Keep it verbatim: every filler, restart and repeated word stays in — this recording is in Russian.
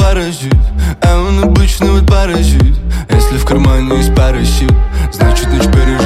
парашют, а он обычный вот парашют. Если в кармане есть парашют, значит ночь пережит.